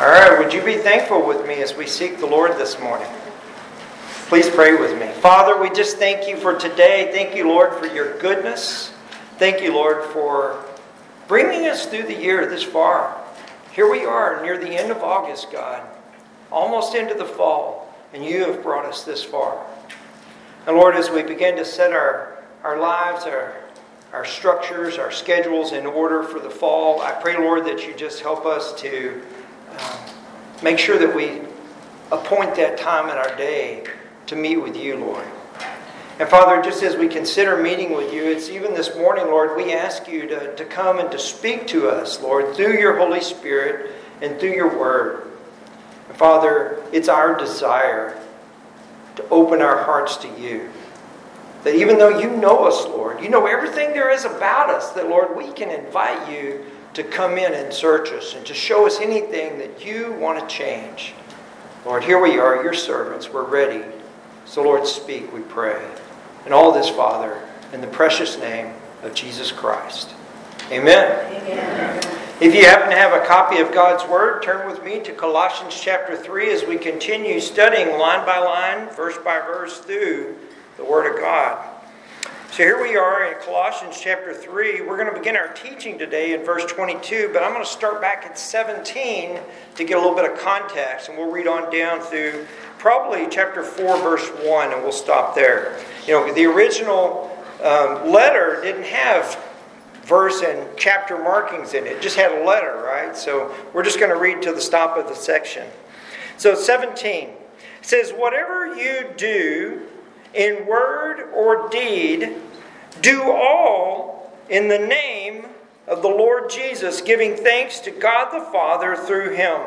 right, would you be thankful with me as we seek the Lord this morning? Please pray with me. Father, we just thank you for today. Thank you, Lord, for your goodness. Thank you, Lord, for bringing us through the year this far. Here we are near the end of August, God, almost into the fall, and you have brought us this far. And Lord, as we begin to set our lives, our structures, our schedules in order for the fall, I pray, Lord, that you just help us to make sure that we appoint that time in our day to meet with you, Lord. And Father, just as we consider meeting with you, it's even this morning, Lord, we ask you to come and to speak to us, Lord, through your Holy Spirit and through your word. And Father, it's our desire to open our hearts to you. That even though you know us, Lord, you know everything there is about us, that, Lord, we can invite you to come in and search us and to show us anything that you want to change. Lord, here we are, your servants. We're ready. So, Lord, speak, we pray. And all this, Father, in the precious name of Jesus Christ. Amen. Amen. If you happen to have a copy of God's Word, turn with me to Colossians chapter 3 as we continue studying line by line, verse by verse through the Word of God. So here we are in Colossians chapter 3. We're going to begin our teaching today in verse 22, but I'm going to start back at 17 to get a little bit of context, and we'll read on down through probably chapter 4, verse 1, and we'll stop there. You know, the original letter didn't have verse and chapter markings in it. It just had a letter, right? So we're just going to read to the stop of the section. So 17 says, "Whatever you do in word or deed, do all in the name of the Lord Jesus, giving thanks to God the Father through him.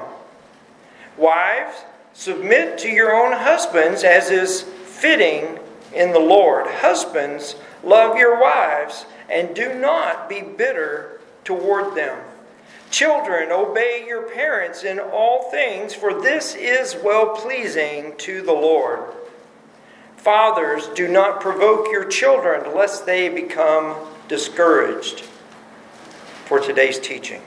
Wives, submit to your own husbands as is fitting in the Lord. Husbands, love your wives and do not be bitter toward them. Children, obey your parents in all things, for this is well-pleasing to the Lord. Fathers, do not provoke your children, lest they become discouraged." For today's teaching.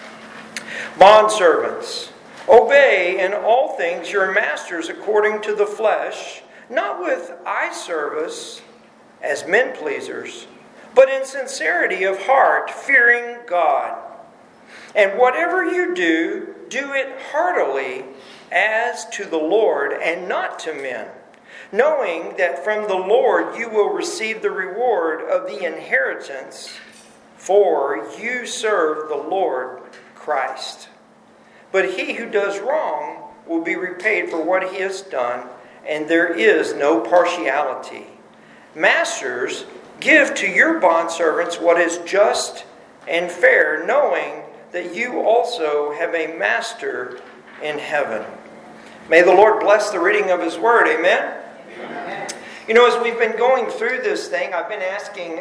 "Bondservants, obey in all things your masters according to the flesh, not with eye service as men pleasers, but in sincerity of heart, fearing God. And whatever you do, do it heartily as to the Lord and not to men, knowing that from the Lord you will receive the reward of the inheritance, for you serve the Lord Christ. But he who does wrong will be repaid for what he has done, and there is no partiality. Masters, give to your bondservants what is just and fair, knowing that you also have a master in heaven." May the Lord bless the reading of his word. Amen? Amen. You know, as we've been going through this thing, I've been asking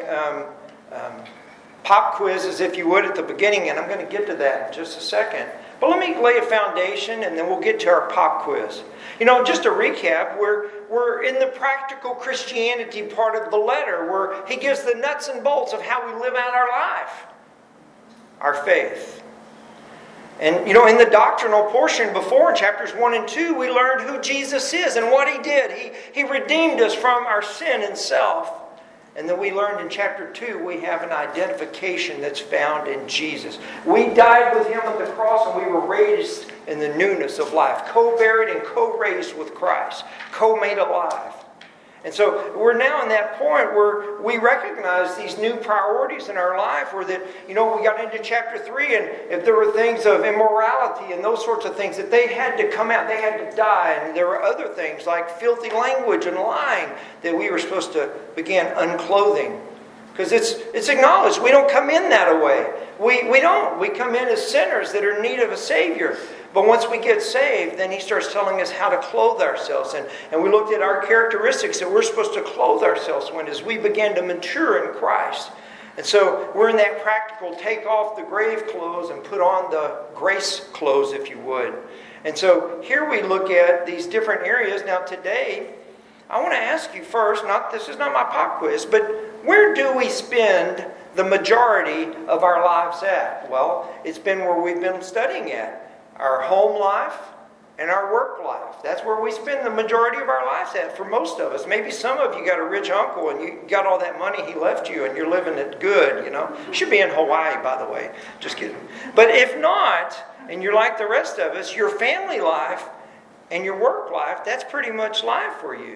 pop quizzes, if you would, at the beginning, and I'm going to get to that in just a second. But let me lay a foundation, and then we'll get to our pop quiz. You know, just to recap, we're in the practical Christianity part of the letter, where he gives the nuts and bolts of how we live out our life, our faith. And, you know, in the doctrinal portion before, in chapters 1 and 2, we learned who Jesus is and what he did. He redeemed us from our sin and self. And then we learned in chapter 2, we have an identification that's found in Jesus. We died with him on the cross, and we were raised in the newness of life. Co-buried and co-raised with Christ. Co-made alive. And so we're now in that point where we recognize these new priorities in our life, where that, you know, we got into chapter 3, and if there were things of immorality and those sorts of things, that they had to come out, they had to die. And there were other things like filthy language and lying that we were supposed to begin unclothing. Because it's acknowledged we don't come in that way. We don't. We come in as sinners that are in need of a Savior. But once we get saved, then he starts telling us how to clothe ourselves. And we looked at our characteristics that we're supposed to clothe ourselves when as we begin to mature in Christ. And so we're in that practical take off the grave clothes and put on the grace clothes, if you would. And so here we look at these different areas. Now today, I want to ask you first, this is not my pop quiz, but where do we spend the majority of our lives at? Well, it's been where we've been studying at. our home life, and our work life. That's where we spend the majority of our lives at for most of us. Maybe some of you got a rich uncle and you got all that money he left you and you're living it good, You should be in Hawaii, by the way. Just kidding. But if not, and you're like the rest of us, your family life and your work life, that's pretty much life for you.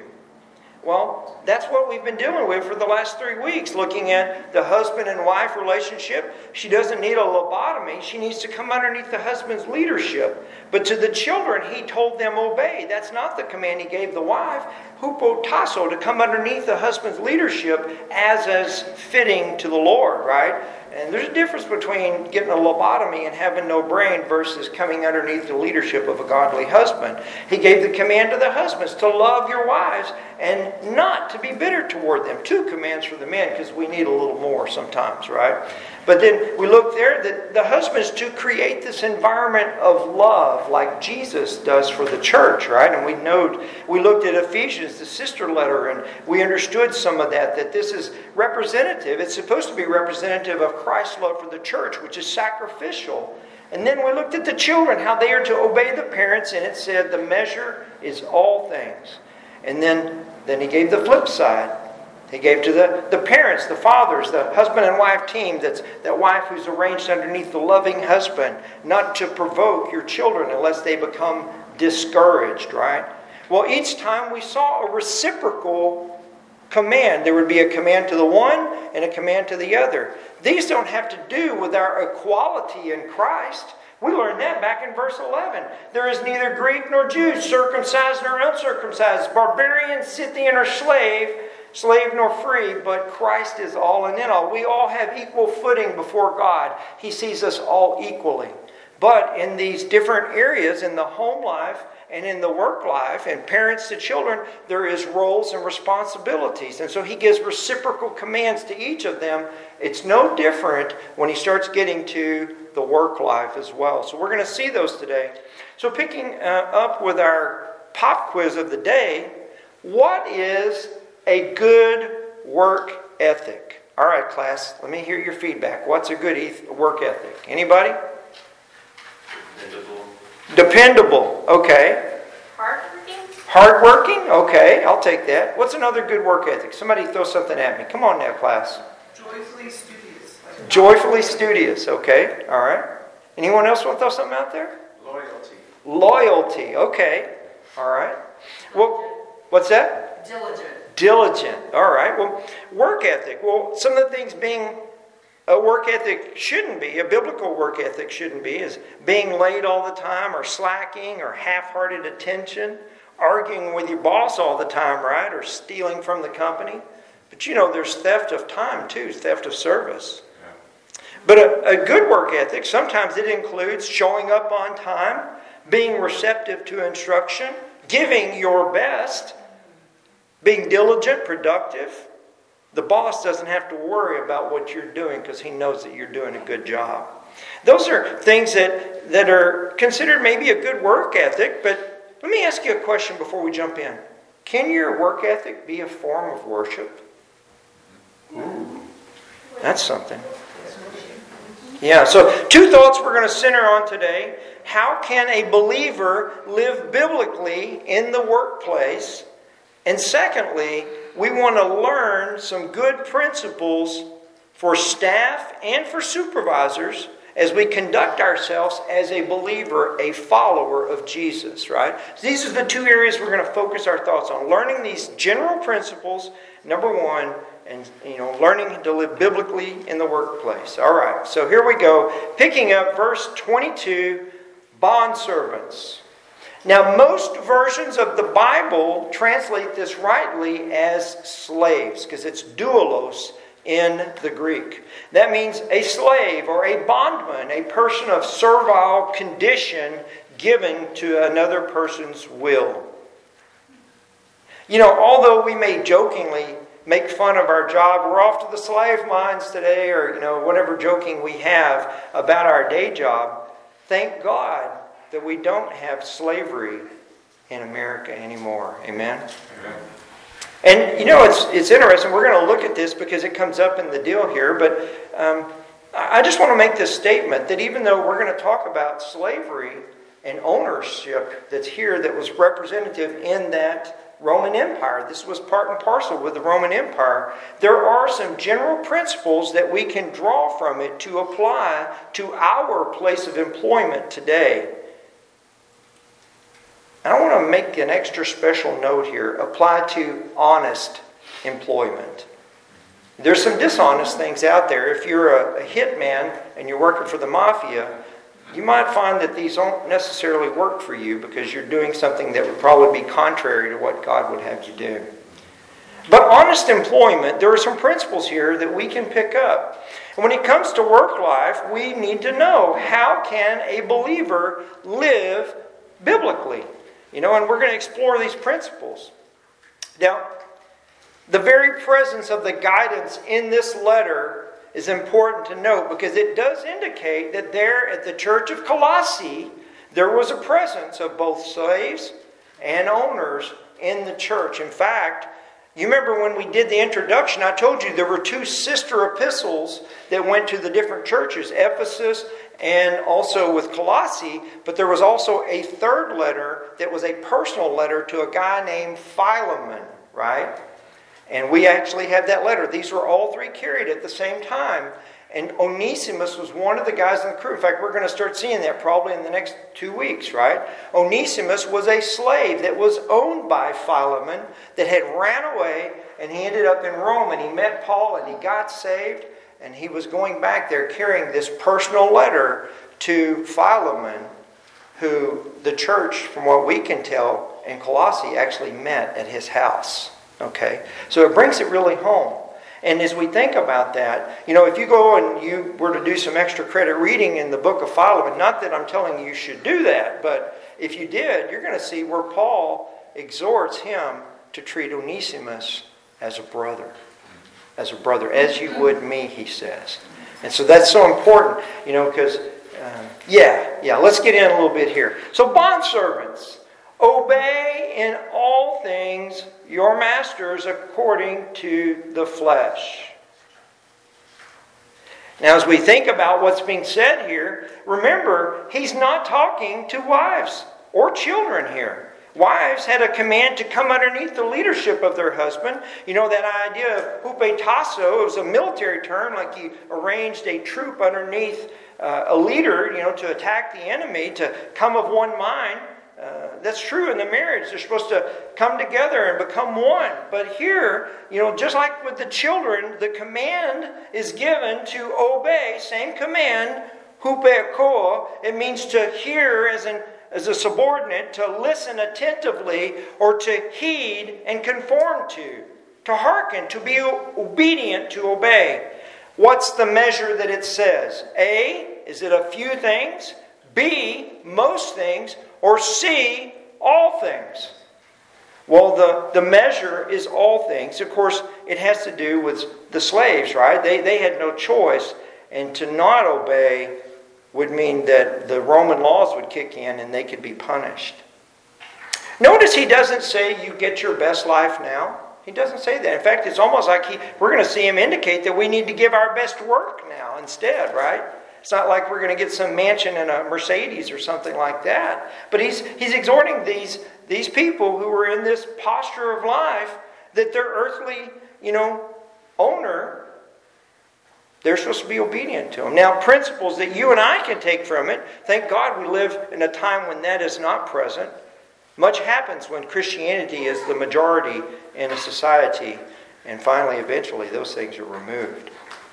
Well, that's what we've been dealing with for the last 3 weeks, looking at the husband and wife relationship. She doesn't need a lobotomy. She needs to come underneath the husband's leadership. But to the children, he told them obey. That's not the command he gave the wife. Hupotasso, to come underneath the husband's leadership as is fitting to the Lord, right? And there's a difference between getting a lobotomy and having no brain versus coming underneath the leadership of a godly husband. He gave the command to the husbands to love your wives and not to be bitter toward them. 2 commands for the men because we need a little more sometimes, right? But then we look there that the husbands to create this environment of love like Jesus does for the church, right? And we looked at Ephesians, the sister letter, and we understood some of that this is representative. It's supposed to be representative of Christ's love for the church, which is sacrificial. And then we looked at the children, how they are to obey the parents, and it said the measure is all things. And then he gave the flip side. He gave to the parents, the fathers, the husband and wife team, that wife who's arranged underneath the loving husband, not to provoke your children unless they become discouraged, right? Well, each time we saw a reciprocal command. There would be a command to the one and a command to the other. These don't have to do with our equality in Christ. We learned that back in verse 11. There is neither Greek nor Jew, circumcised nor uncircumcised, barbarian, Scythian or slave nor free, but Christ is all and in all. We all have equal footing before God. He sees us all equally. But in these different areas, in the home life and in the work life, and parents to children, there is roles and responsibilities. And so he gives reciprocal commands to each of them. It's no different when he starts getting to the work life as well. So we're going to see those today. So picking up with our pop quiz of the day, what is a good work ethic? All right, class, let me hear your feedback. What's a good work ethic? Anybody? Dependable. Okay. Hardworking? Okay, I'll take that. What's another good work ethic? Somebody throw something at me. Come on now, class. Joyfully studious. Joyfully studious. Okay, all right. Anyone else want to throw something out there? Loyalty. Okay, all right. Well, what's that? Diligent. All right. Well, work ethic. Well, some of the things being a work ethic shouldn't be, a biblical work ethic shouldn't be, is being late all the time or slacking or half-hearted attention, arguing with your boss all the time, right? Or stealing from the company. But there's theft of time too, theft of service. Yeah. But a good work ethic, sometimes it includes showing up on time, being receptive to instruction, giving your best, being diligent, productive. The boss doesn't have to worry about what you're doing because he knows that you're doing a good job. Those are things that are considered maybe a good work ethic, but let me ask you a question before we jump in. Can your work ethic be a form of worship? Ooh, that's something. Yeah, so 2 thoughts we're going to center on today. How can a believer live biblically in the workplace? And secondly, we want to learn some good principles for staff and for supervisors as we conduct ourselves as a believer, a follower of Jesus, right? So these are the 2 areas we're going to focus our thoughts on. Learning these general principles, number 1, and learning to live biblically in the workplace. All right, so here we go. Picking up verse 22, bondservants. Now, most versions of the Bible translate this rightly as slaves, because it's doulos in the Greek. That means a slave or a bondman, a person of servile condition given to another person's will. Although we may jokingly make fun of our job, we're off to the slave mines today, or whatever joking we have about our day job, thank God that we don't have slavery in America anymore. Amen? Amen. And it's interesting. We're going to look at this because it comes up in the deal here. But I just want to make this statement that even though we're going to talk about slavery and ownership that's here that was representative in that Roman Empire. This was part and parcel with the Roman Empire. There are some general principles that we can draw from it to apply to our place of employment today. And I want to make an extra special note here. Apply to honest employment. There's some dishonest things out there. If you're a hitman and you're working for the mafia, you might find that these don't necessarily work for you because you're doing something that would probably be contrary to what God would have you do. But honest employment, there are some principles here that we can pick up. And when it comes to work life, we need to know, how can a believer live biblically? And we're going to explore these principles. Now, the very presence of the guidance in this letter is important to note because it does indicate that there at the church of Colossae, there was a presence of both slaves and owners in the church. In fact, you remember when we did the introduction, I told you there were 2 sister epistles that went to the different churches, Ephesus and also with Colossae, but there was also a third letter that was a personal letter to a guy named Philemon, right? And we actually have that letter. These were all 3 carried at the same time. And Onesimus was one of the guys in the crew. In fact, we're going to start seeing that probably in the next 2 weeks, right? Onesimus was a slave that was owned by Philemon that had ran away, and he ended up in Rome, and he met Paul, and he got saved, and he was going back there carrying this personal letter to Philemon, who the church, from what we can tell, in Colossae actually met at his house. Okay, so it brings it really home. And as we think about that, if you go and you were to do some extra credit reading in the book of Philemon, not that I'm telling you should do that, but if you did, you're going to see where Paul exhorts him to treat Onesimus as a brother. As a brother, as you would me, he says. And so that's so important, because, let's get in a little bit here. So bondservants, obey in all things your masters according to the flesh. Now, as we think about what's being said here, remember, he's not talking to wives or children here. Wives had a command to come underneath the leadership of their husband. That idea of hupetasso, it was a military term, like you arranged a troop underneath a leader, to attack the enemy, to come of one mind. That's true in the marriage. They're supposed to come together and become one. But here, just like with the children, the command is given to obey. Same command, hupekoa. It means to hear as a subordinate, to listen attentively, or to heed and conform to hearken, to be obedient, to obey. What's the measure that it says? A, is it a few things? B, most things? Or C, all things? Well, the measure is all things. Of course, it has to do with the slaves, right? They had no choice. And to not obey would mean that the Roman laws would kick in and they could be punished. Notice he doesn't say you get your best life now. He doesn't say that. In fact, it's almost like we're going to see him indicate that we need to give our best work now instead, right? It's not like we're going to get some mansion and a Mercedes or something like that. But he's exhorting these people who are in this posture of life that their earthly, owner, they're supposed to be obedient to him. Now, principles that you and I can take from it. Thank God we live in a time when that is not present. Much happens when Christianity is the majority in a society. And finally, eventually, those things are removed.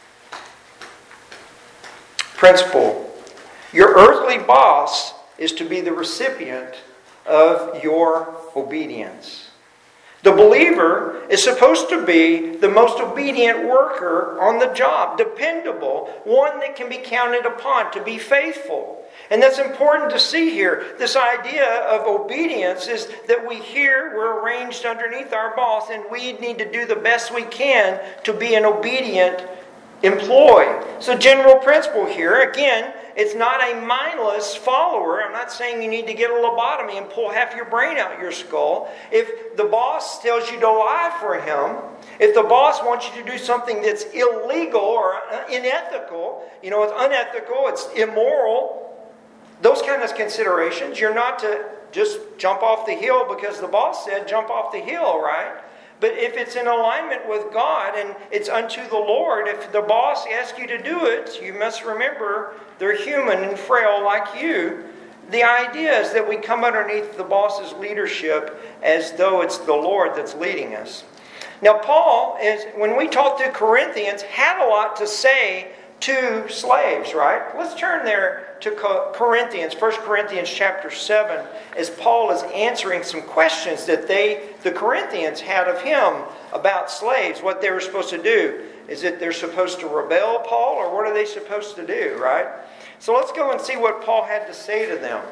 Principle. Your earthly boss is to be the recipient of your obedience. The believer is supposed to be the most obedient worker on the job, dependable, one that can be counted upon, to be faithful. And that's important to see here. This idea of obedience is that we're arranged underneath our boss, and we need to do the best we can to be an obedient employee. So general principle here, again, it's not a mindless follower. I'm not saying you need to get a lobotomy and pull half your brain out your skull. If the boss tells you to lie for him, if the boss wants you to do something that's illegal or unethical, it's unethical, it's immoral, those kind of considerations. You're not to just jump off the hill because the boss said jump off the hill, right? But if it's in alignment with God and it's unto the Lord, if the boss asks you to do it, you must remember they're human and frail like you. The idea is that we come underneath the boss's leadership as though it's the Lord that's leading us. Now, Paul, when we talked to Corinthians, had a lot to say to slaves, right? Let's turn there to Corinthians, 1 Corinthians chapter 7, as Paul is answering some questions that the Corinthians had of him about slaves, what they were supposed to do. Is it they're supposed to rebel, Paul, or what are they supposed to do, right? So let's go and see what Paul had to say to them.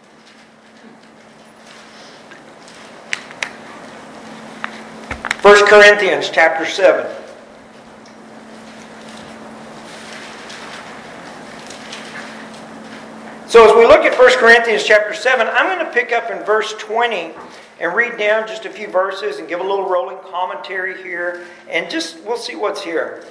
1 Corinthians chapter 7. So as we look at 1 Corinthians chapter 7, I'm going to pick up in verse 20 and read down just a few verses and give a little rolling commentary here. And we'll see what's here.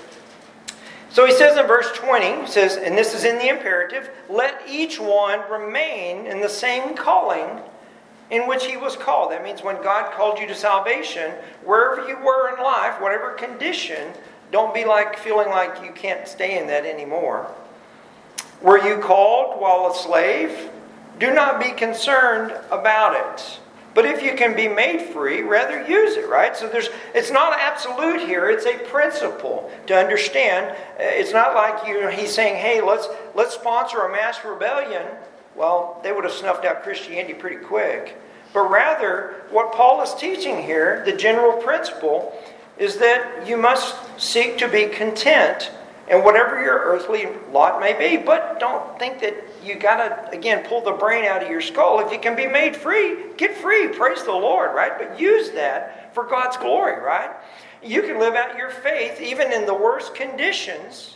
So he says in verse 20, he says, and this is in the imperative, let each one remain in the same calling in which he was called. That means when God called you to salvation, wherever you were in life, whatever condition, don't be feeling like you can't stay in that anymore. Were you called while a slave? Do not be concerned about it. But if you can be made free, rather use it, right? So it's not absolute here. It's a principle to understand. It's not like he's saying, hey, let's sponsor a mass rebellion. Well, they would have snuffed out Christianity pretty quick. But rather, what Paul is teaching here, the general principle, is that you must seek to be content in whatever your earthly lot may be. But don't think that you got to, again, pull the brain out of your skull. If you can be made free, get free. Praise the Lord, right? But use that for God's glory, right? You can live out your faith even in the worst conditions,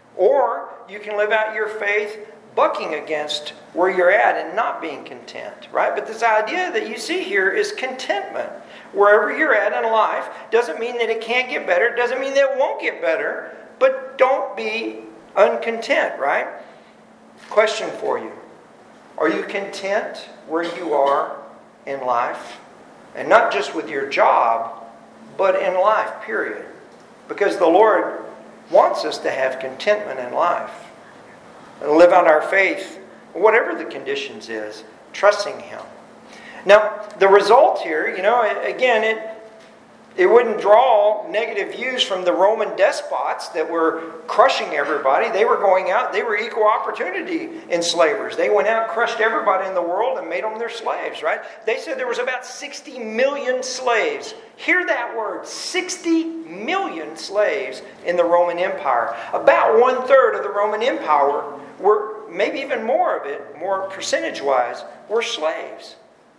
or you can live out your faith bucking against where you're at and not being content, right? But this idea that you see here is contentment. Wherever you're at in life doesn't mean that it can't get better. It doesn't mean that it won't get better. But don't be uncontent, right? Question for you. Are you content where you are in life? And not just with your job, but in life, period. Because the Lord wants us to have contentment in life. And live out our faith, whatever the conditions is, trusting Him. Now, the result here, again, it wouldn't draw negative views from the Roman despots that were crushing everybody. They were going out, they were equal opportunity enslavers. They went out and crushed everybody in the world and made them their slaves, right? They said there was about 60 million slaves. Hear that word, 60 million slaves in the Roman Empire. About 1/3 of the Roman Empire were, maybe even more of it, more percentage-wise, were slaves.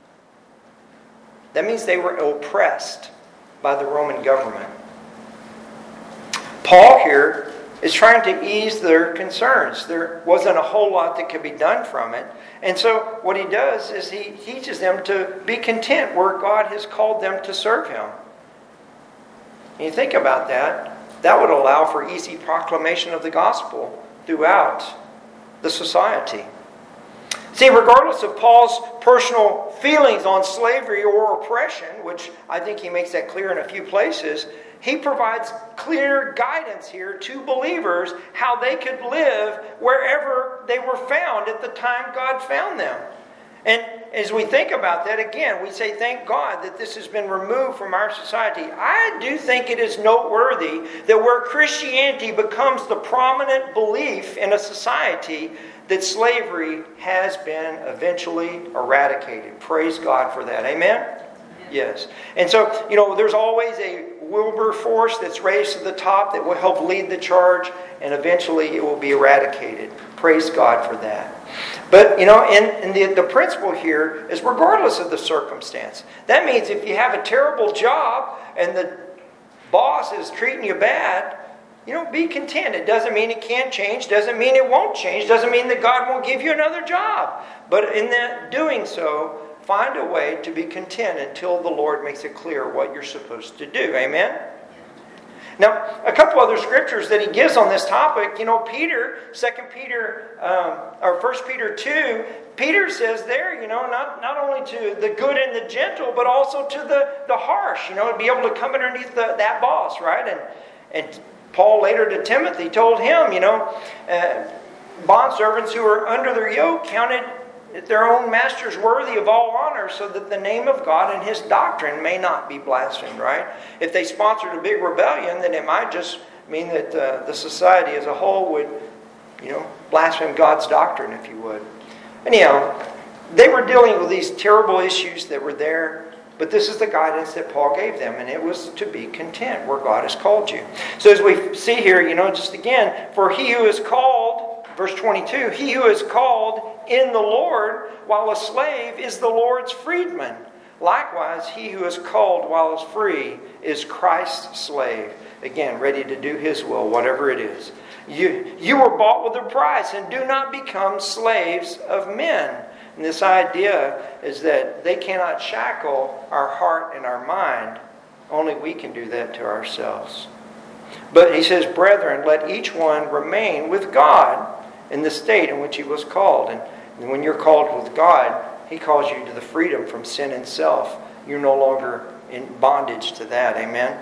That means they were oppressed by the Roman government. Paul here is trying to ease their concerns. There wasn't a whole lot that could be done from it. And so what he does is he teaches them to be content where God has called them to serve Him. And you think about that, that would allow for easy proclamation of the gospel throughout the society. See, regardless of Paul's personal feelings on slavery or oppression, which I think he makes that clear in a few places, he provides clear guidance here to believers how they could live wherever they were found at the time God found them. And as we think about that, again, we say, thank God that this has been removed from our society. I do think it is noteworthy that where Christianity becomes the prominent belief in a society, that slavery has been eventually eradicated. Praise God for that. Amen? Yes. And so, there's always a Wilberforce that's raised to the top that will help lead the charge, and eventually it will be eradicated. Praise God for that. But, and the principle here is regardless of the circumstance. That means if you have a terrible job and the boss is treating you bad, be content. It doesn't mean it can't change. Doesn't mean it won't change. Doesn't mean that God won't give you another job. But in that doing so, find a way to be content until the Lord makes it clear what you're supposed to do. Amen? Now, a couple other scriptures that he gives on this topic, Peter, 2 Peter, or 1 Peter 2, Peter says there, not only to the good and the gentle, but also to the harsh, to be able to come underneath that boss, right? And Paul later to Timothy told him, bondservants who are under their yoke counted their own masters worthy of all honor, so that the name of God and His doctrine may not be blasphemed, right? If they sponsored a big rebellion, then it might just mean that the society as a whole would, blaspheme God's doctrine, if you would. Anyhow, they were dealing with these terrible issues that were there, but this is the guidance that Paul gave them, and it was to be content where God has called you. So as we see here, just again, for he who is called, verse 22, he who is called in the Lord while a slave is the Lord's freedman. Likewise, he who is called while is free is Christ's slave. Again, ready to do His will, whatever it is. You were bought with a price, and do not become slaves of men. And this idea is that they cannot shackle our heart and our mind. Only we can do that to ourselves. But he says, brethren, let each one remain with God in the state in which he was called. And when you're called with God, He calls you to the freedom from sin and self. You're no longer in bondage to that. Amen?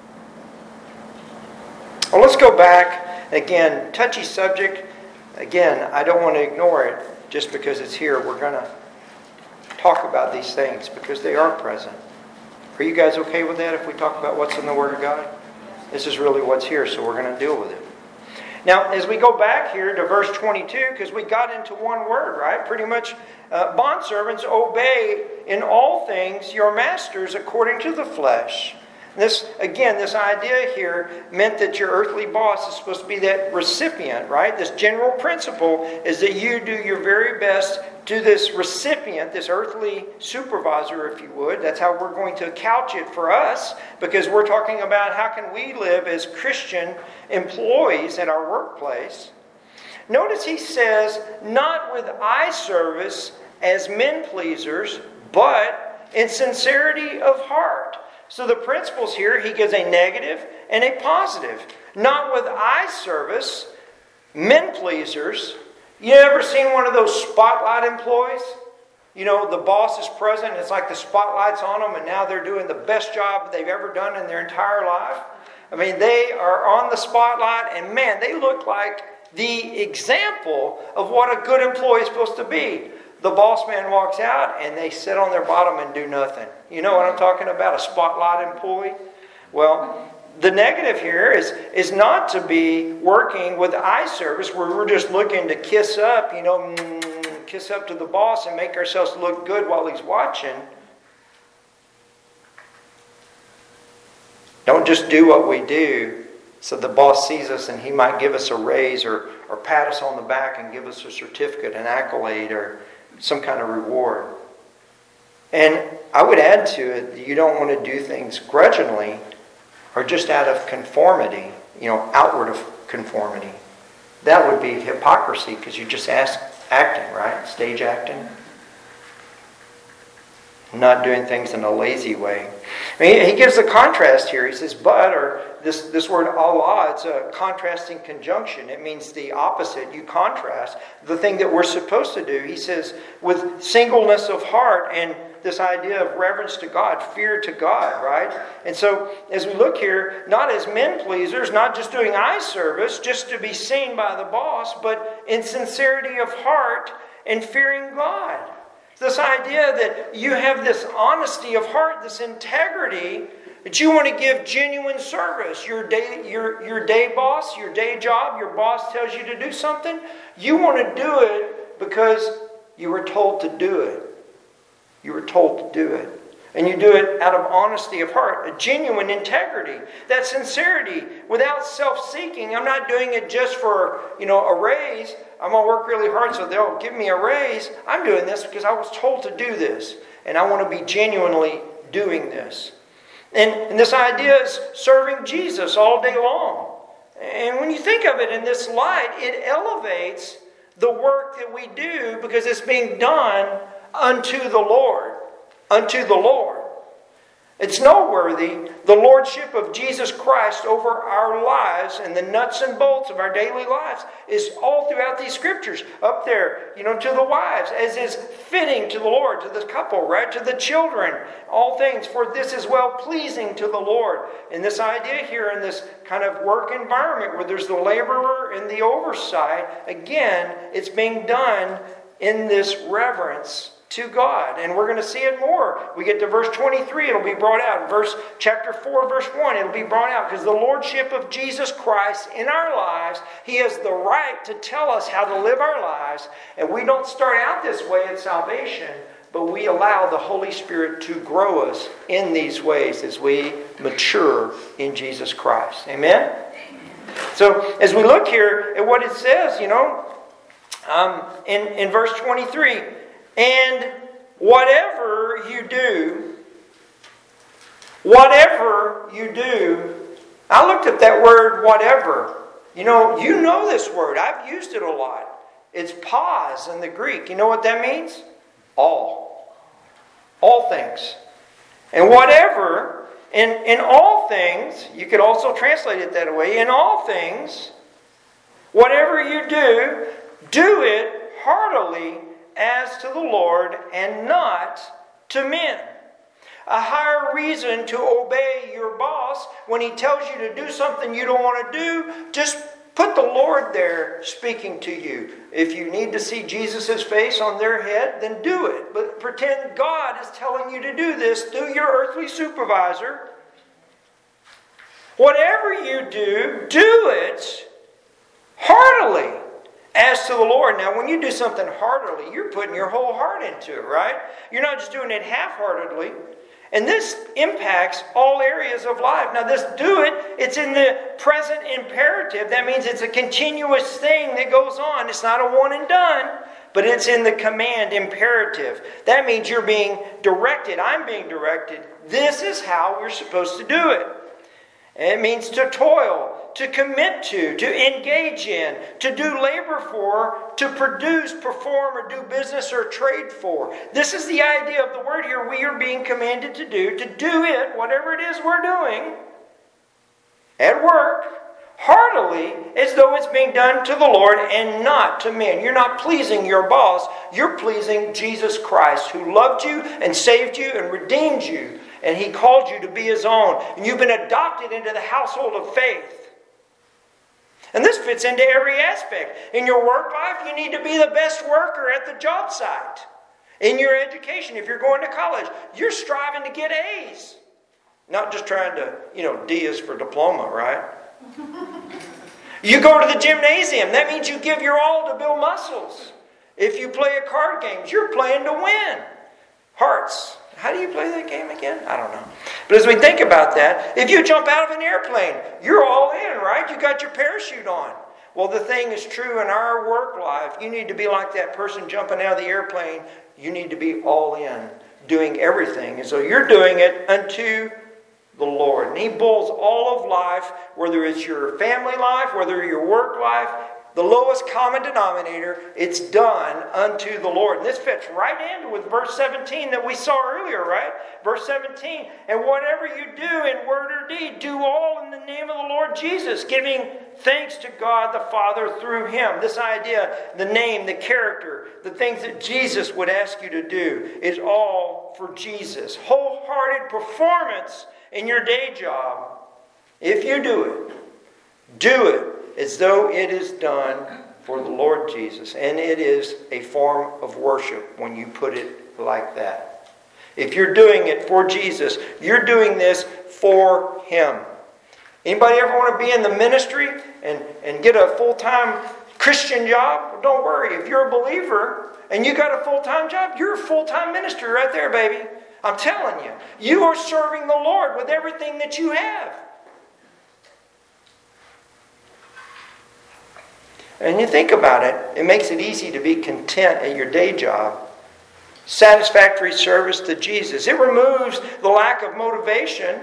Well, let's go back. Again, touchy subject. Again, I don't want to ignore it just because it's here. We're going to talk about these things because they are present. Are you guys okay with that if we talk about what's in the Word of God? This is really what's here, so we're going to deal with it. Now, as we go back here to verse 22, because we got into one word, right? Pretty much, bondservants, obey in all things your masters according to the flesh. This idea here meant that your earthly boss is supposed to be that recipient, right? This general principle is that you do your very best to this recipient, this earthly supervisor, if you would. That's how we're going to couch it for us, because we're talking about how can we live as Christian employees in our workplace. Notice he says, not with eye service as men pleasers, but in sincerity of heart. So the principles here, he gives a negative and a positive. Not with eye service, men pleasers. You ever seen one of those spotlight employees? The boss is present, it's like the spotlight's on them, and now they're doing the best job they've ever done in their entire life. I mean, they are on the spotlight, and man, they look like the example of what a good employee is supposed to be. The boss man walks out, and they sit on their bottom and do nothing. You know what I'm talking about, a spotlight employee? Well, the negative here is not to be working with eye service where we're just looking to kiss up, kiss up to the boss and make ourselves look good while he's watching. Don't just do what we do so the boss sees us and he might give us a raise or pat us on the back and give us a certificate, an accolade, or some kind of reward. And I would add to it that you don't want to do things grudgingly or just out of conformity, outward of conformity. That would be hypocrisy because you're just acting, right? Stage acting. Not doing things in a lazy way. I mean, he gives a contrast here. He says, but, or this word Allah, it's a contrasting conjunction. It means the opposite. You contrast the thing that we're supposed to do. He says, with singleness of heart and this idea of reverence to God, fear to God, right? And so, as we look here, not as men pleasers, not just doing eye service, just to be seen by the boss, but in sincerity of heart and fearing God. This idea that you have this honesty of heart, this integrity, that you want to give genuine service. Your day boss, your day job, your boss tells you to do something. You want to do it because you were told to do it. You were told to do it. And you do it out of honesty of heart, a genuine integrity, that sincerity, without self-seeking. I'm not doing it just for, a raise. I'm going to work really hard so they'll give me a raise. I'm doing this because I was told to do this. And I want to be genuinely doing this. And this idea is serving Jesus all day long. And when you think of it in this light, it elevates the work that we do because it's being done unto the Lord. Unto the Lord. It's noteworthy, the lordship of Jesus Christ over our lives and the nuts and bolts of our daily lives is all throughout these scriptures. Up there, to the wives, as is fitting to the Lord, to the couple, right? To the children, all things, for this is well-pleasing to the Lord. And this idea here in this kind of work environment where there's the laborer and the oversight, again, it's being done in this reverence to God. And we're going to see it more. We get to verse 23, it'll be brought out. Chapter 4, verse 1, it'll be brought out. Because the lordship of Jesus Christ in our lives, He has the right to tell us how to live our lives. And we don't start out this way at salvation, but we allow the Holy Spirit to grow us in these ways as we mature in Jesus Christ. Amen? So as we look here at what it says, in verse 23, and whatever you do, I looked up that word, whatever. You know this word. I've used it a lot. It's pause in the Greek. You know what that means? All. All things. And whatever, in all things, you could also translate it that way. In all things, whatever you do, do it heartily as to the Lord and not to men. A higher reason to obey your boss when he tells you to do something you don't want to do, just put the Lord there speaking to you. If you need to see Jesus' face on their head, then do it. But pretend God is telling you to do this through your earthly supervisor. Whatever you do, do it heartily as to the Lord. Now, when you do something heartily, you're putting your whole heart into it, right? You're not just doing it half-heartedly. And this impacts all areas of life. Now, this do it, it's in the present imperative. That means it's a continuous thing that goes on. It's not a one and done, but it's in the command imperative. That means you're being directed. I'm being directed. This is how we're supposed to do it. And it means to toil, to commit to engage in, to do labor for, to produce, perform, or do business or trade for. This is the idea of the word here. We are being commanded to do it, whatever it is we're doing, at work, heartily, as though it's being done to the Lord and not to men. You're not pleasing your boss. You're pleasing Jesus Christ, who loved you and saved you and redeemed you. And He called you to be His own. And you've been adopted into the household of faith. And this fits into every aspect. In your work life, you need to be the best worker at the job site. In your education, if you're going to college, you're striving to get A's. Not just trying to, D is for diploma, right? You go to the gymnasium. That means you give your all to build muscles. If you play a card game, you're playing to win. Hearts. How do you play that game again? I don't know. But as we think about that, if you jump out of an airplane, you're all in, right? You got your parachute on. Well, the thing is true in our work life. You need to be like that person jumping out of the airplane. You need to be all in, doing everything. And so you're doing it unto the Lord. And He builds all of life, whether it's your family life, whether your work life, the lowest common denominator, it's done unto the Lord. And this fits right in with verse 17 that we saw earlier, right? Verse 17, and whatever you do in word or deed, do all in the name of the Lord Jesus, giving thanks to God the Father through Him. This idea, the name, the character, the things that Jesus would ask you to do, is all for Jesus. Wholehearted performance in your day job. If you do it as though it is done for the Lord Jesus. And it is a form of worship when you put it like that. If you're doing it for Jesus, you're doing this for Him. Anybody ever want to be in the ministry and get a full-time Christian job? Well, don't worry. If you're a believer and you got a full-time job, you're a full-time ministry right there, baby. I'm telling you. You are serving the Lord with everything that you have. And you think about it, it makes it easy to be content at your day job. Satisfactory service to Jesus. It removes the lack of motivation.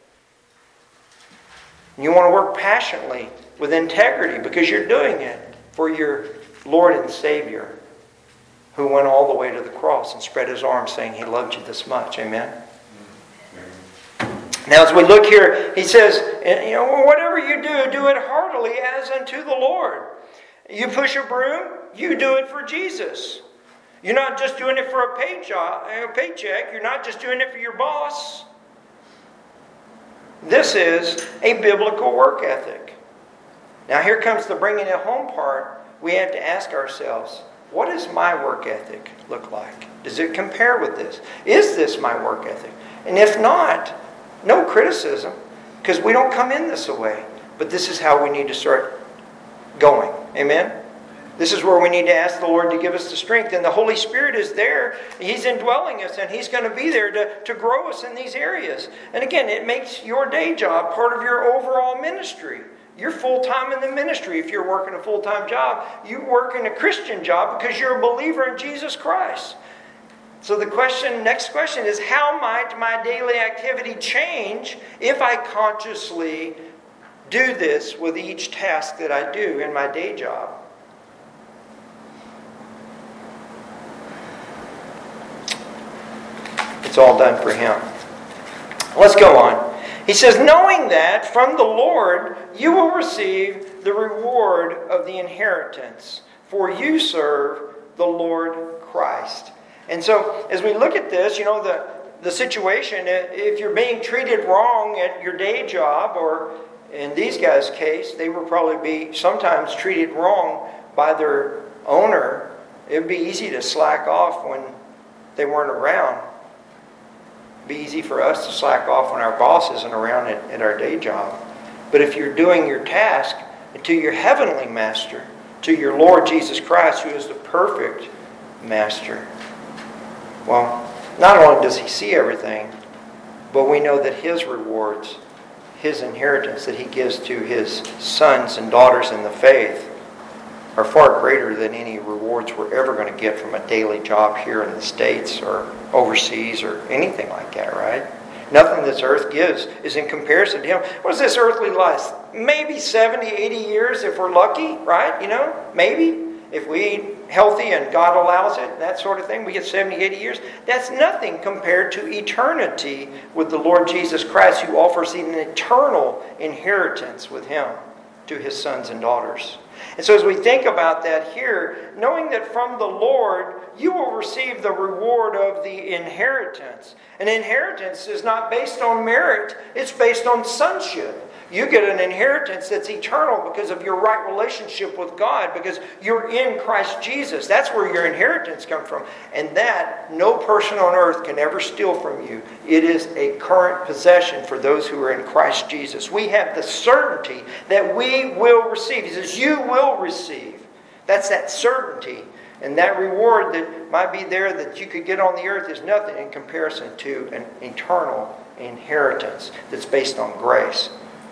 You want to work passionately with integrity because you're doing it for your Lord and Savior, who went all the way to the cross and spread His arms saying He loved you this much. Amen? Now, as we look here, he says, whatever you do, do it heartily as unto the Lord. You push a broom, you do it for Jesus. You're not just doing it for a paycheck. You're not just doing it for your boss. This is a biblical work ethic. Now, here comes the bringing it home part. We have to ask ourselves, what does my work ethic look like? Does it compare with this? Is this my work ethic? And if not, no criticism, because we don't come in this way. But this is how we need to start going. Amen? This is where we need to ask the Lord to give us the strength. And the Holy Spirit is there. He's indwelling us, and He's going to be there to grow us in these areas. And again, it makes your day job part of your overall ministry. You're full-time in the ministry if you're working a full-time job. You work in a Christian job because you're a believer in Jesus Christ. So the next question is, how might my daily activity change if I consciously do this with each task that I do in my day job? It's all done for Him. Let's go on. He says, knowing that from the Lord you will receive the reward of the inheritance, for you serve the Lord Christ. And so, as we look at this, the situation, if you're being treated wrong at your day job, or in these guys' case, they will probably be sometimes treated wrong by their owner, it would be easy to slack off when they weren't around. It would be easy for us to slack off when our boss isn't around at our day job. But if you're doing your task to your heavenly master, to your Lord Jesus Christ, who is the perfect master, well, not only does He see everything, but we know that His rewards, His inheritance that He gives to His sons and daughters in the faith are far greater than any rewards we're ever going to get from a daily job here in the States or overseas or anything like that, right? Nothing this earth gives is in comparison to Him. What does this earthly life? Maybe 70, 80 years if we're lucky, right? Maybe. If we eat healthy and God allows it, that sort of thing, we get 70, 80 years. That's nothing compared to eternity with the Lord Jesus Christ, who offers an eternal inheritance with Him to His sons and daughters. And so as we think about that here, knowing that from the Lord you will receive the reward of the inheritance. An inheritance is not based on merit, it's based on sonship. You get an inheritance that's eternal because of your right relationship with God, because you're in Christ Jesus. That's where your inheritance comes from. And that no person on earth can ever steal from you. It is a current possession for those who are in Christ Jesus. We have the certainty that we will receive. He says, you will receive. That's that certainty. And that reward that might be there that you could get on the earth is nothing in comparison to an eternal inheritance that's based on grace.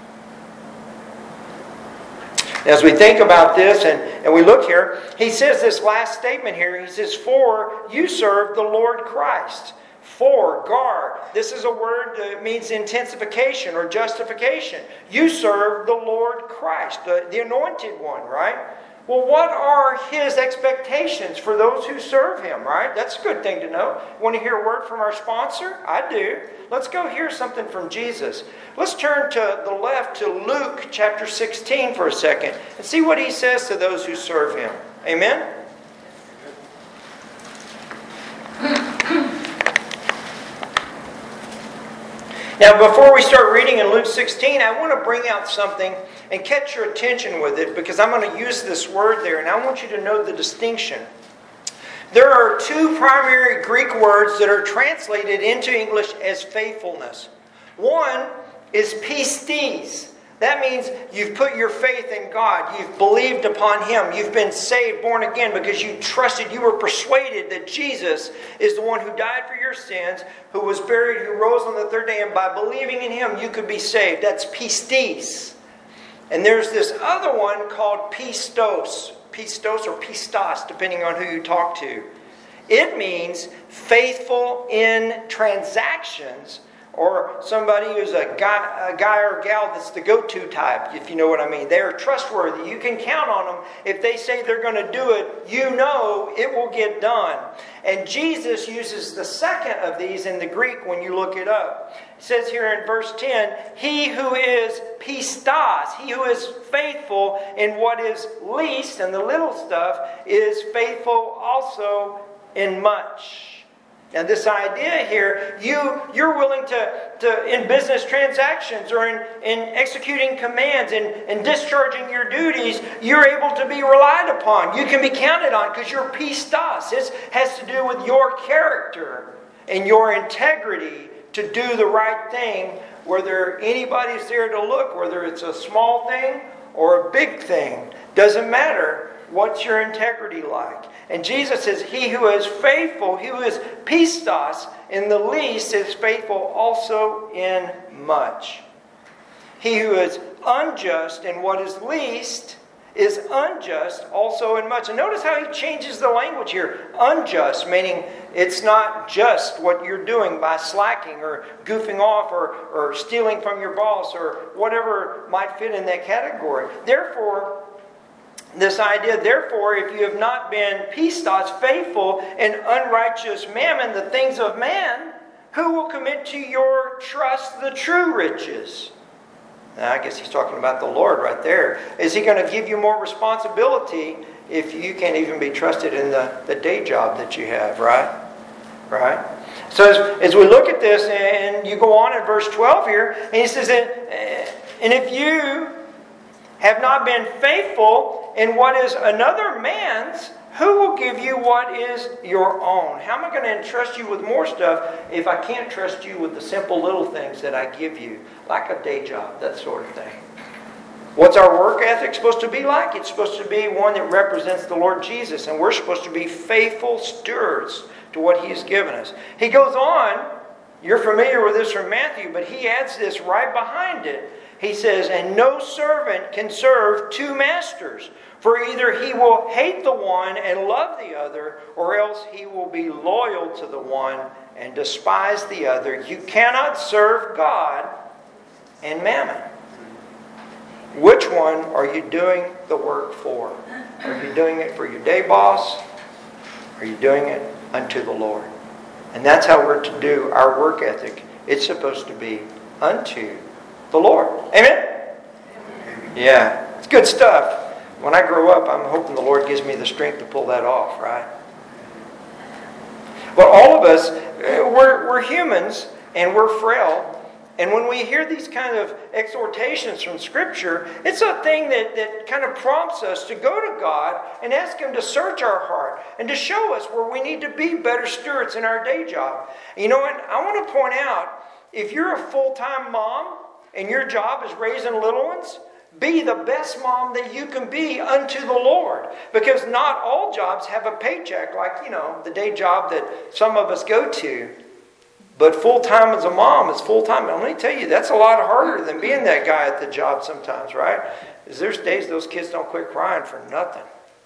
As we think about this and we look here, he says this last statement here. He says, for you serve the Lord Christ. For, gar. This is a word that means intensification or justification. You serve the Lord Christ, the anointed one, right? Well, what are His expectations for those who serve Him, right? That's a good thing to know. Want to hear a word from our sponsor? I do. Let's go hear something from Jesus. Let's turn to the left to Luke chapter 16 for a second and see what He says to those who serve Him. Amen? Now, before we start reading in Luke 16, I want to bring out something and catch your attention with it, because I'm going to use this word there, and I want you to know the distinction. There are two primary Greek words that are translated into English as faithfulness. One is pistis. That means you've put your faith in God. You've believed upon Him. You've been saved, born again, because you trusted, you were persuaded that Jesus is the one who died for your sins, who was buried, who rose on the third day, and by believing in Him, you could be saved. That's pistis. And there's this other one called pistos. Pistos or pistos, depending on who you talk to. It means faithful in transactions or somebody who's a guy or gal that's the go-to type, if you know what I mean. They're trustworthy. You can count on them. If they say they're going to do it, you know it will get done. And Jesus uses the second of these in the Greek when you look it up. It says here in verse 10, he who is pistos, he who is faithful in what is least and the little stuff, is faithful also in much. Now this idea here, you're willing to in business transactions or in executing commands and discharging your duties, you're able to be relied upon. You can be counted on because you're pistos. It has to do with your character and your integrity to do the right thing, whether anybody's there to look, whether it's a small thing or a big thing. Doesn't matter. What's your integrity like? And Jesus says, he who is faithful, he who is pistos in the least, is faithful also in much. He who is unjust in what is least is unjust also in much. And notice how he changes the language here. Unjust, meaning it's not just what you're doing by slacking or goofing off or stealing from your boss or whatever might fit in that category. Therefore, this idea, therefore, if you have not been pistos, faithful in unrighteous mammon, the things of man, who will commit to your trust the true riches? Now, I guess he's talking about the Lord right there. Is he going to give you more responsibility if you can't even be trusted in the day job that you have, right? Right? So as we look at this, and you go on in verse 12 here, and he says, and if you have not been faithful in what is another man's, who will give you what is your own? How am I going to entrust you with more stuff if I can't trust you with the simple little things that I give you, like a day job, that sort of thing? What's our work ethic supposed to be like? It's supposed to be one that represents the Lord Jesus, and we're supposed to be faithful stewards to what He has given us. He goes on, you're familiar with this from Matthew, but he adds this right behind it. He says, and no servant can serve two masters, for either he will hate the one and love the other, or else he will be loyal to the one and despise the other. You cannot serve God and mammon. Which one are you doing the work for? Are you doing it for your day boss? Are you doing it unto the Lord? And that's how we're to do our work ethic. It's supposed to be unto the Lord. Amen? Yeah, it's good stuff. When I grow up, I'm hoping the Lord gives me the strength to pull that off, right? But all of us, we're humans and we're frail. And when we hear these kind of exhortations from Scripture, it's a thing that kind of prompts us to go to God and ask Him to search our heart and to show us where we need to be better stewards in our day job. You know what? I want to point out, if you're a full-time mom and your job is raising little ones, be the best mom that you can be unto the Lord. Because not all jobs have a paycheck like, the day job that some of us go to. But full-time as a mom is full-time. And let me tell you, that's a lot harder than being that guy at the job sometimes, right? Because there's days those kids don't quit crying for nothing.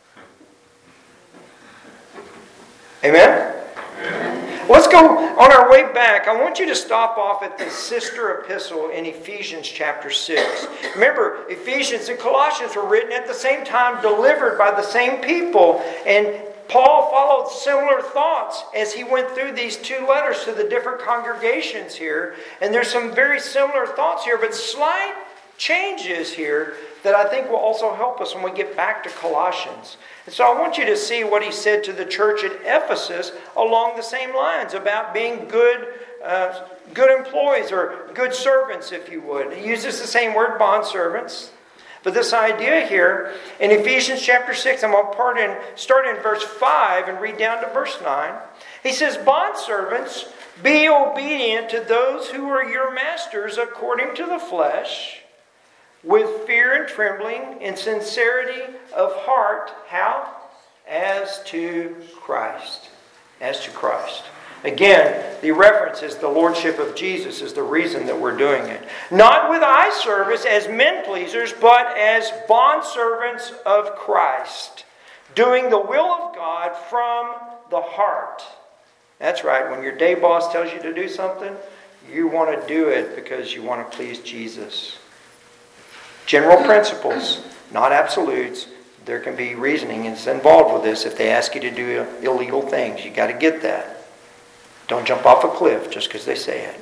Amen? Let's go on our way back. I want you to stop off at the sister epistle in Ephesians chapter 6. Remember, Ephesians and Colossians were written at the same time, delivered by the same people. And Paul followed similar thoughts as he went through these two letters to the different congregations here. And there's some very similar thoughts here, but slight changes here that I think will also help us when we get back to Colossians. And so I want you to see what he said to the church at Ephesus along the same lines about being good employees or good servants, if you would. He uses the same word, bondservants. But this idea here, in Ephesians chapter 6, I'm going to start in verse 5 and read down to verse 9. He says, bondservants, be obedient to those who are your masters according to the flesh, with fear and trembling, in sincerity of heart. How? As to Christ. As to Christ. Again, the reference is the Lordship of Jesus is the reason that we're doing it. Not with eye service as men pleasers, but as bondservants of Christ, doing the will of God from the heart. That's right. When your day boss tells you to do something, You want to do it because you want to please Jesus. General principles, not absolutes. There can be reasoning involved with this. If they ask you to do illegal things, you got to get that. Don't jump off a cliff just because they say it.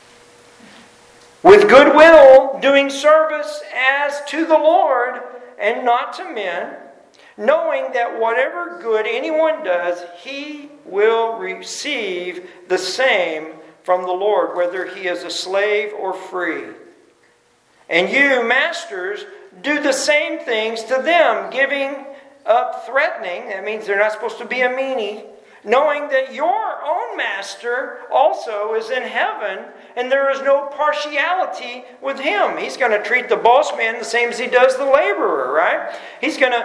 With goodwill, doing service as to the Lord and not to men, knowing that whatever good anyone does, he will receive the same from the Lord, whether he is a slave or free. And you, masters, do the same things to them, giving up threatening. That means they're not supposed to be a meanie. Knowing that your own master also is in heaven, and there is no partiality with him. He's going to treat the boss man the same as he does the laborer, right? He's going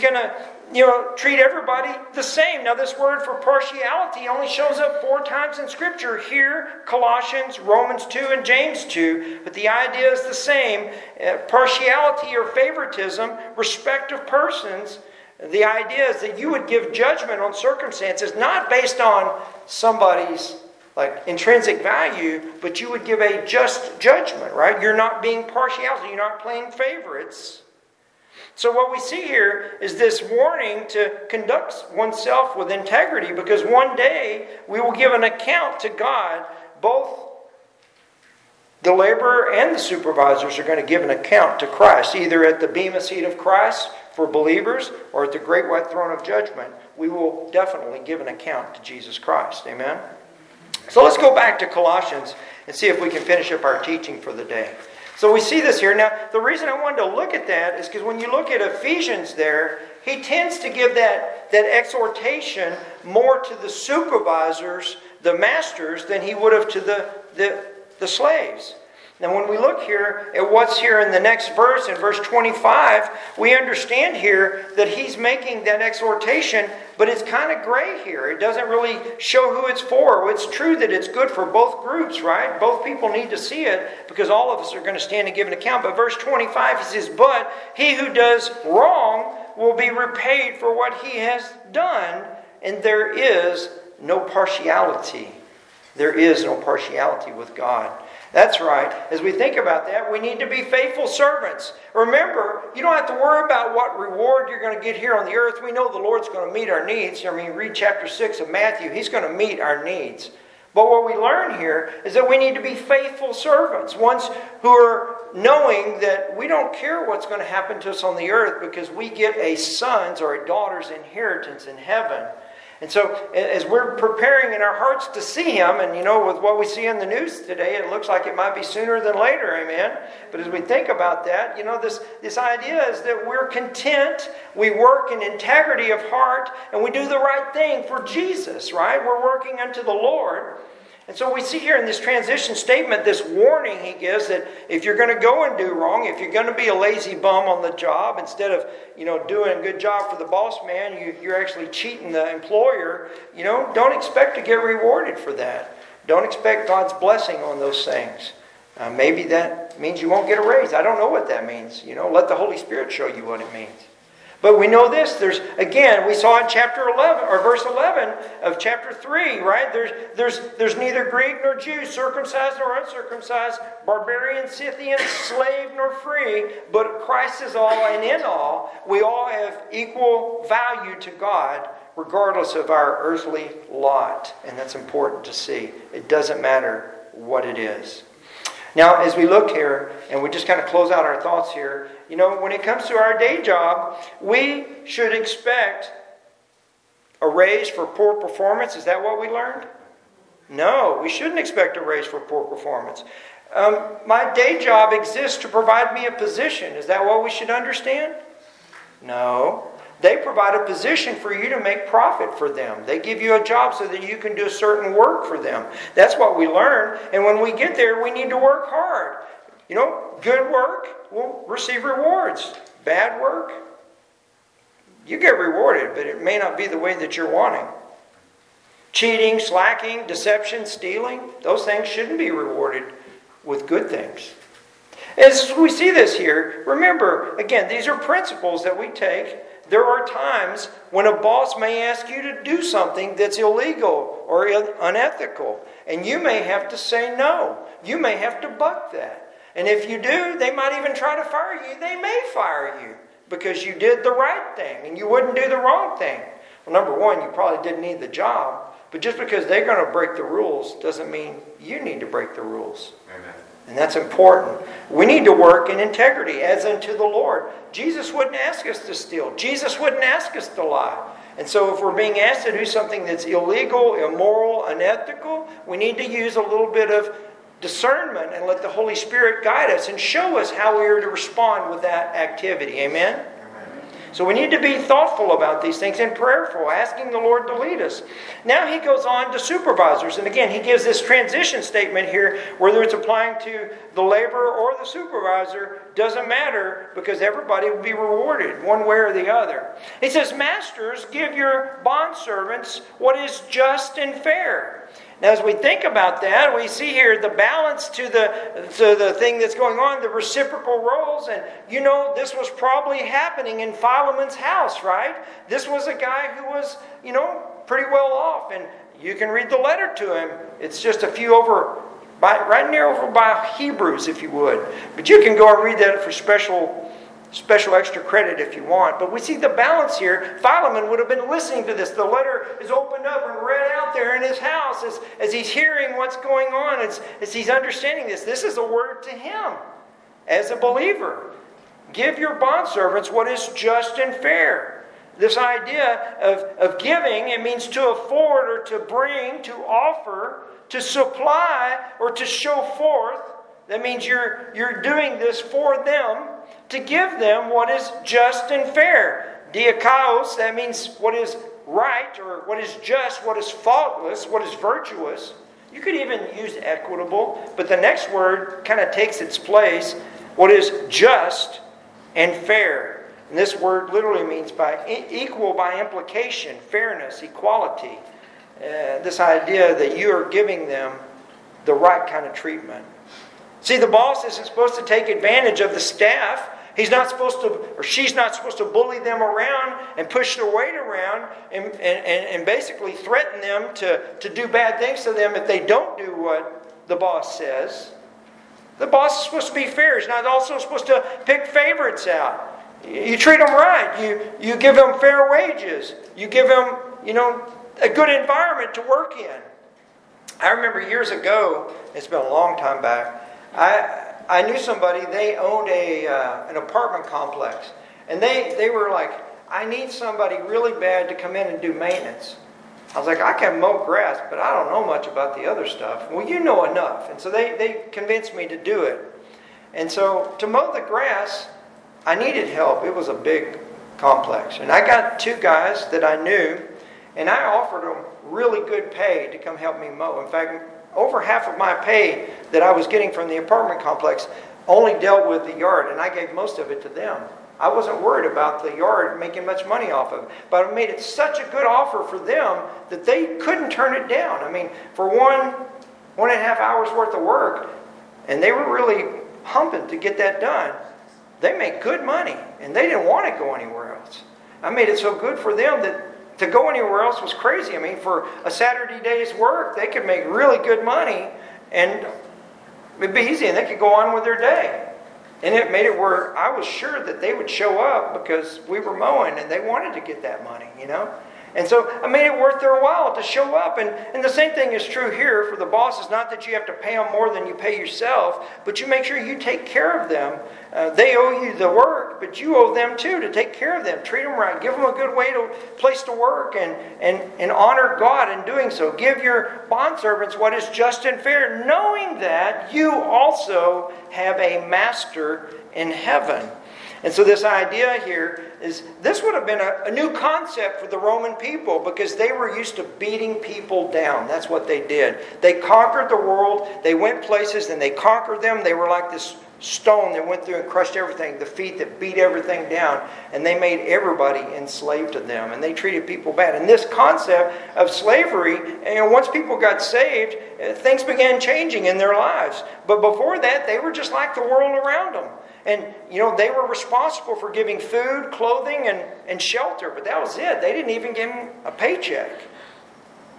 to treat everybody the same. Now, this word for partiality only shows up 4 times in Scripture. Here, Colossians, Romans 2, and James 2. But the idea is the same. Partiality or favoritism, respect of persons. The idea is that you would give judgment on circumstances not based on somebody's intrinsic value, but you would give a just judgment, right? You're not being partial. You're not playing favorites. So what we see here is this warning to conduct oneself with integrity, because one day we will give an account to God. Both the laborer and the supervisors are going to give an account to Christ, either at the bema seat of Christ for believers or at the great white throne of judgment. We will definitely give an account to Jesus Christ. Amen? So let's go back to Colossians and see if we can finish up our teaching for the day. So we see this here. Now, the reason I wanted to look at that is because when you look at Ephesians there, he tends to give that exhortation more to the supervisors, the masters, than he would have to the slaves. Now, when we look here at what's here in the next verse, in verse 25, we understand here that he's making that exhortation, but it's kind of gray here. It doesn't really show who it's for. It's true that it's good for both groups, right? Both people need to see it because all of us are going to stand and give an account. But verse 25, he says, "But he who does wrong will be repaid for what he has done, and there is no partiality." There is no partiality with God. That's right. As we think about that, we need to be faithful servants. Remember, you don't have to worry about what reward you're going to get here on the earth. We know the Lord's going to meet our needs. Read chapter 6 of Matthew. He's going to meet our needs. But what we learn here is that we need to be faithful servants. Ones who are knowing that we don't care what's going to happen to us on the earth because we get a son's or a daughter's inheritance in heaven. And so as we're preparing in our hearts to see him, and with what we see in the news today, it looks like it might be sooner than later, amen? But as we think about that, this idea is that we're content, we work in integrity of heart, and we do the right thing for Jesus, right? We're working unto the Lord. And so we see here in this transition statement, this warning he gives that if you're going to go and do wrong, if you're going to be a lazy bum on the job, instead of doing a good job for the boss man, you're actually cheating the employer, don't expect to get rewarded for that. Don't expect God's blessing on those things. Maybe that means you won't get a raise. I don't know what that means. Let the Holy Spirit show you what it means. But we know this. We saw in chapter 11 or verse 11 of chapter 3, right? There's neither Greek nor Jew, circumcised nor uncircumcised, barbarian, Scythian, slave nor free, but Christ is all, and in all, we all have equal value to God, regardless of our earthly lot. And that's important to see. It doesn't matter what it is. Now, as we look here, and we just kind of close out our thoughts here, when it comes to our day job, we should expect a raise for poor performance. Is that what we learned? No, we shouldn't expect a raise for poor performance. My day job exists to provide me a position. Is that what we should understand? No. They provide a position for you to make profit for them. They give you a job so that you can do certain work for them. That's what we learn. And when we get there, we need to work hard. Good work will receive rewards. Bad work, you get rewarded, but it may not be the way that you're wanting. Cheating, slacking, deception, stealing, those things shouldn't be rewarded with good things. As we see this here, remember, again, these are principles that we take. There are times when a boss may ask you to do something that's illegal or unethical. And you may have to say no. You may have to buck that. And if you do, they might even try to fire you. They may fire you because you did the right thing and you wouldn't do the wrong thing. Well, number one, you probably didn't need the job. But just because they're going to break the rules doesn't mean you need to break the rules. Amen. And that's important. We need to work in integrity as unto the Lord. Jesus wouldn't ask us to steal. Jesus wouldn't ask us to lie. And so if we're being asked to do something that's illegal, immoral, unethical, we need to use a little bit of discernment and let the Holy Spirit guide us and show us how we are to respond with that activity. Amen? So we need to be thoughtful about these things and prayerful, asking the Lord to lead us. Now he goes on to supervisors. And again, he gives this transition statement here, whether it's applying to the laborer or the supervisor, doesn't matter because everybody will be rewarded one way or the other. He says, Masters, give your bondservants what is just and fair. Now, as we think about that, we see here the balance to the thing that's going on, the reciprocal roles. And you know, this was probably happening in Philemon's house, right? This was a guy who was, pretty well off. And you can read the letter to him. It's just a few right near over by Hebrews, if you would. But you can go and read that for special extra credit if you want. But we see the balance here. Philemon would have been listening to this. The letter is opened up and read out there in his house as he's hearing what's going on, as he's understanding this. This is a word to him as a believer. Give your bondservants what is just and fair. This idea of giving, it means to afford or to bring, to offer, to supply, or to show forth. That means you're doing this for them, to give them what is just and fair. Diakaios, that means what is right, or what is just, what is faultless, what is virtuous. You could even use equitable, but the next word kind of takes its place. What is just and fair. And this word literally means equal by implication, fairness, equality. This idea that you are giving them the right kind of treatment. See, the boss isn't supposed to take advantage of the staff. He's not supposed to, or she's not supposed to bully them around and push their weight around and basically threaten them to do bad things to them if they don't do what the boss says. The boss is supposed to be fair. He's not also supposed to pick favorites out. You treat them right. You give them fair wages. You give them, a good environment to work in. I remember years ago, it's been a long time back, I knew somebody, they owned an apartment complex. And they were like, I need somebody really bad to come in and do maintenance. I was like, I can mow grass, but I don't know much about the other stuff. Well, you know enough. And so they convinced me to do it. And so to mow the grass, I needed help. It was a big complex. And I got two guys that I knew, and I offered them really good pay to come help me mow. In fact, over half of my pay that I was getting from the apartment complex only dealt with the yard, and I gave most of it to them. I wasn't worried about the yard making much money off of it. But I made it such a good offer for them that they couldn't turn it down. I mean, for 1.5 hours worth of work, and they were really humping to get that done, they made good money, and they didn't want to go anywhere else. I made it so good for them that to go anywhere else was crazy. I mean, for a Saturday day's work, they could make really good money, and it'd be easy, and they could go on with their day. And it made it where I was sure that they would show up because we were mowing and they wanted to get that money, And so I made it worth their while to show up. And the same thing is true here for the bosses. Not that you have to pay them more than you pay yourself, but you make sure you take care of them. They owe you the work, but you owe them too to take care of them. Treat them right. Give them a good place to work and honor God in doing so. Give your bondservants what is just and fair, knowing that you also have a master in heaven. And so this idea here is this would have been a new concept for the Roman people because they were used to beating people down. That's what they did. They conquered the world. They went places and they conquered them. They were like this stone that went through and crushed everything, the feet that beat everything down. And they made everybody enslaved to them. And they treated people bad. And this concept of slavery, once people got saved, things began changing in their lives. But before that, they were just like the world around them. And, they were responsible for giving food, clothing, and shelter. But that was it. They didn't even give them a paycheck.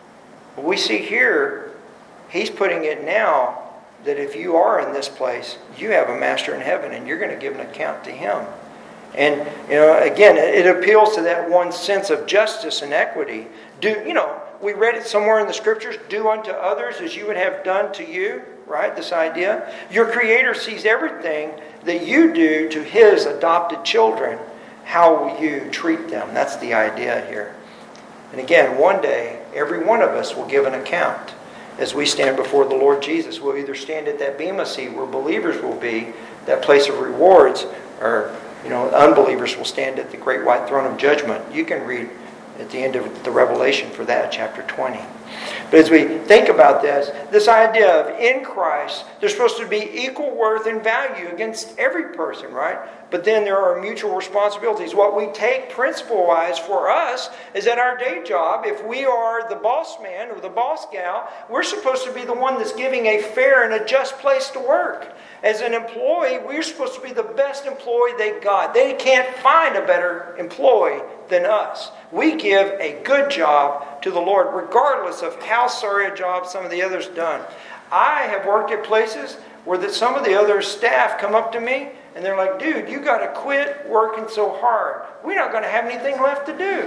But we see here, he's putting it now that if you are in this place, you have a master in heaven and you're going to give an account to him. And, again, it appeals to that one sense of justice and equity. We read it somewhere in the scriptures, do unto others as you would have done to you, right? This idea. Your Creator sees everything that you do to his adopted children. How will you treat them? That's the idea here. And again, one day, every one of us will give an account. As we stand before the Lord Jesus, we'll either stand at that bema seat where believers will be, that place of rewards, or unbelievers will stand at the great white throne of judgment. You can read at the end of the Revelation for that, chapter 20. But as we think about this idea of in Christ, there's supposed to be equal worth and value against every person, right? But then there are mutual responsibilities. What we take principle-wise for us is that our day job, if we are the boss man or the boss gal, we're supposed to be the one that's giving a fair and a just place to work. As an employee, we're supposed to be the best employee they got. They can't find a better employee than us. We give a good job to the Lord, regardless of how sorry a job some of the others done. I have worked at places where some of the other staff come up to me and they're like, dude, you got to quit working so hard. We're not going to have anything left to do.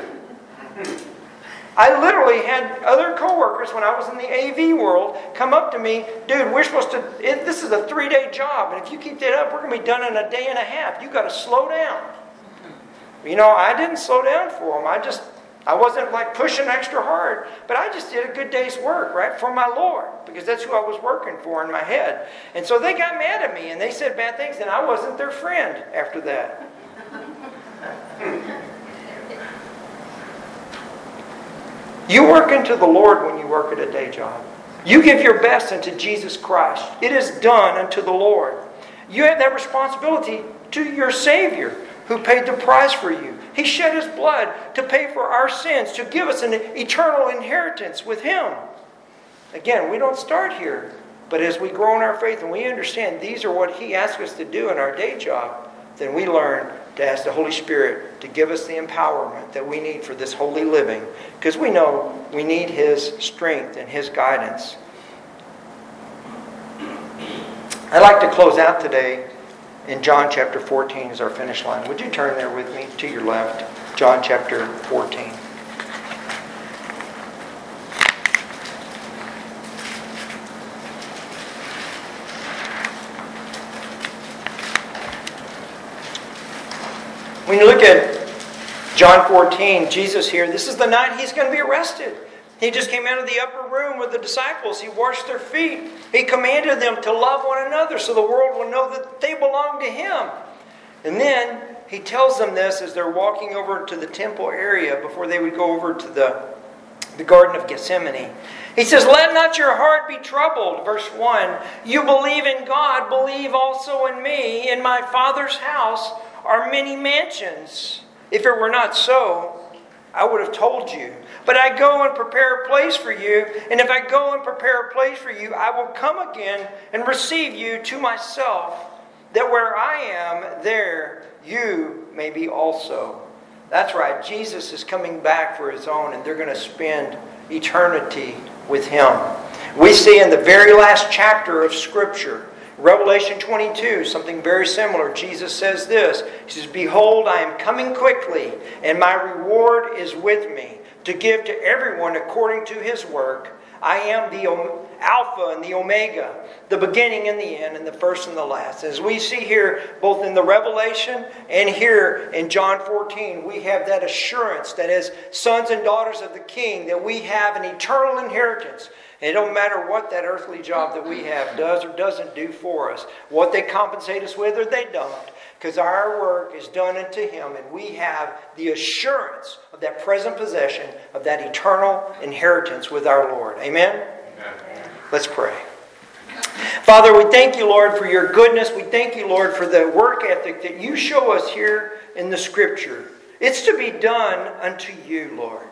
I literally had other coworkers when I was in the AV world come up to me, dude, this is a 3-day job, and if you keep that up, we're going to be done in a day and a half. You got to slow down. I didn't slow down for them. I wasn't like pushing extra hard, but I just did a good day's work, right, for my Lord, because that's who I was working for in my head. And so they got mad at me, and they said bad things, and I wasn't their friend after that. You work unto the Lord when you work at a day job. You give your best unto Jesus Christ. It is done unto the Lord. You have that responsibility to your Savior who paid the price for you. He shed His blood to pay for our sins, to give us an eternal inheritance with Him. Again, we don't start here, but as we grow in our faith and we understand these are what He asks us to do in our day job, then we learn to ask the Holy Spirit to give us the empowerment that we need for this holy living, because we know we need His strength and His guidance. I'd like to close out today in John chapter 14 as our finish line. Would you turn there with me to your left? John chapter 14. When you look at John 14, Jesus here, this is the night He's going to be arrested. He just came out of the upper room with the disciples. He washed their feet. He commanded them to love one another so the world will know that they belong to Him. And then He tells them this as they're walking over to the temple area before they would go over to the Garden of Gethsemane. He says, "Let not your heart be troubled." Verse 1, "You believe in God, believe also in me. In my Father's house are many mansions. If it were not so, I would have told you. But I go and prepare a place for you. And if I go and prepare a place for you, I will come again and receive you to myself, that where I am, there you may be also." That's right. Jesus is coming back for His own, and they're going to spend eternity with Him. We see in the very last chapter of Scripture, Revelation 22, something very similar. Jesus says this. He says, "Behold, I am coming quickly, and my reward is with me, to give to everyone according to his work. I am the Alpha and the Omega, the beginning and the end, and the first and the last." As we see here, both in the Revelation and here in John 14, we have that assurance that as sons and daughters of the King, that we have an eternal inheritance. And it don't matter what that earthly job that we have does or doesn't do for us, what they compensate us with or they don't, because our work is done unto Him, and we have the assurance of that present possession of that eternal inheritance with our Lord. Amen? Amen. Let's pray. Father, we thank You, Lord, for Your goodness. We thank You, Lord, for the work ethic that You show us here in the Scripture. It's to be done unto You, Lord.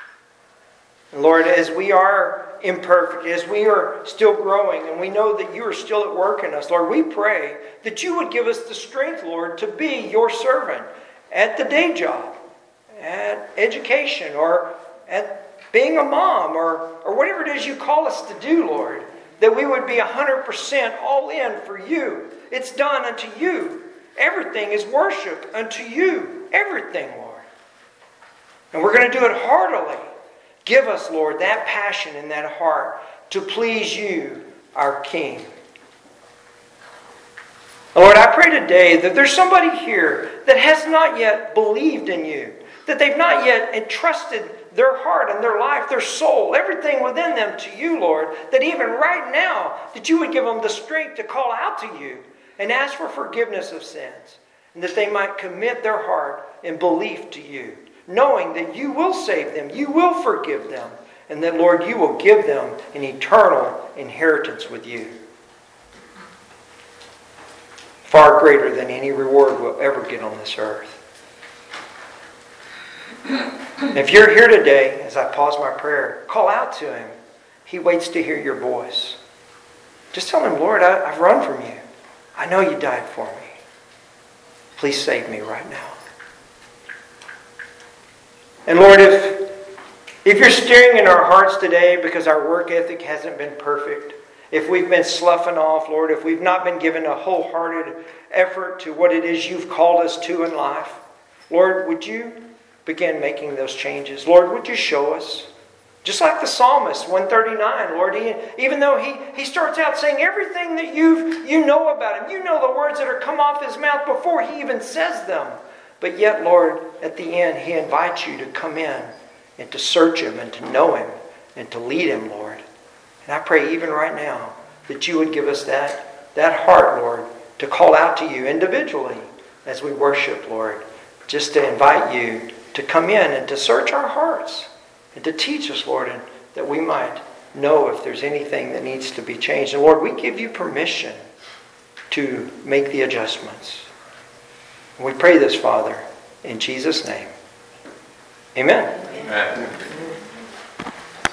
And Lord, as we are imperfect, as we are still growing, and we know that You are still at work in us, Lord, we pray that You would give us the strength, Lord, to be Your servant at the day job, at education, or at being a mom, or whatever it is you call us to do, Lord, that we would be 100% all in for you. It's done unto you. Everything is worship unto you. Everything, Lord. And we're going to do it heartily. Give us, Lord, that passion and that heart to please you, our King. Lord, I pray today that there's somebody here that has not yet believed in you, that they've not yet entrusted their heart and their life, their soul, everything within them to you, Lord, that even right now, that you would give them the strength to call out to you and ask for forgiveness of sins, and that they might commit their heart in belief to you, knowing that you will save them, you will forgive them, and that, Lord, you will give them an eternal inheritance with you. Far greater than any reward we'll ever get on this earth. If you're here today, as I pause my prayer, call out to Him. He waits to hear your voice. Just tell Him, Lord, I've run from you. I know you died for me. Please save me right now. And Lord, if you're steering in our hearts today because our work ethic hasn't been perfect, if we've been sloughing off, Lord, if we've not been given a wholehearted effort to what it is you've called us to in life, Lord, would you begin making those changes? Lord, would you show us? Just like the psalmist, 139, Lord, even though he starts out saying everything that you know about him, you know the words that are come off his mouth before he even says them. But yet, Lord, at the end, he invites you to come in and to search him and to know him and to lead him, Lord. And I pray even right now that you would give us that heart, Lord, to call out to you individually as we worship, Lord, just to invite you to come in and to search our hearts and to teach us, Lord, and that we might know if there's anything that needs to be changed. And Lord, we give you permission to make the adjustments. And we pray this, Father, in Jesus' name. Amen. Amen.